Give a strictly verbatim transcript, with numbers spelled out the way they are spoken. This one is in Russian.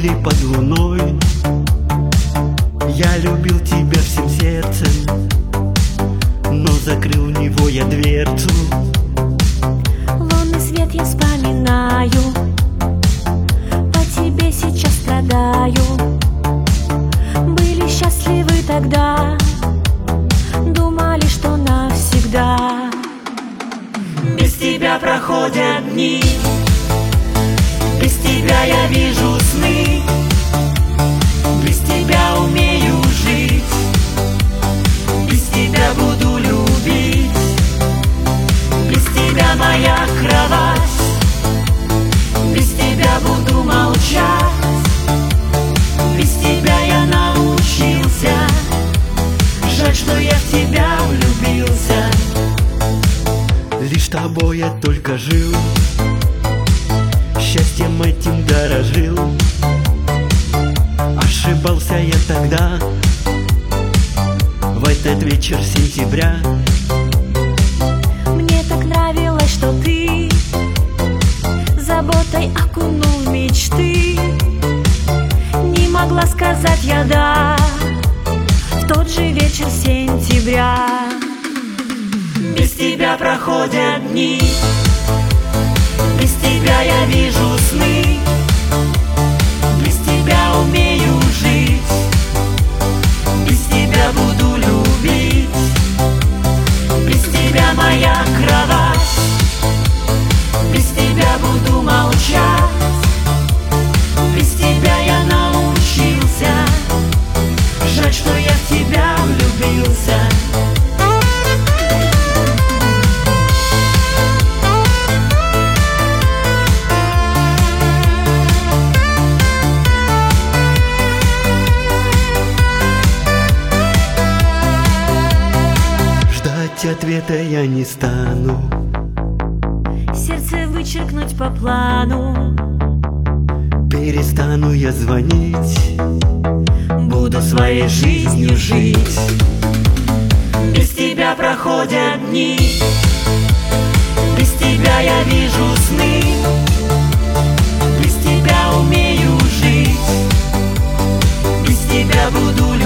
были под луной. Я любил тебя всем сердцем, но закрыл в него я дверцу. Лунный свет я вспоминаю, по тебе сейчас страдаю. Были счастливы тогда, думали, что навсегда. Без тебя проходят дни, без тебя я вижу сны, без тебя умею жить, без тебя буду любить, без тебя моя кровать, без тебя буду молчать, без тебя я научился, жаль, что я в тебя влюбился. Лишь тобой я только жил, счастьем этим дорожил. Ошибался я тогда, в этот вечер сентября. Мне так нравилось, что ты заботой окунул в мечты. Не могла сказать я «да» в тот же вечер сентября. Без тебя проходят дни, без тебя я вижу сны, без тебя умею жить, без тебя буду любить, без тебя моя кровать, без тебя буду молчать, без тебя я научился, жаль, что я в тебя влюбился. Ответа я не стану, сердце вычеркнуть по плану. Перестану я звонить, буду своей жизнью жить. Без тебя проходят дни, без тебя я вижу сны, без тебя умею жить, без тебя буду любить.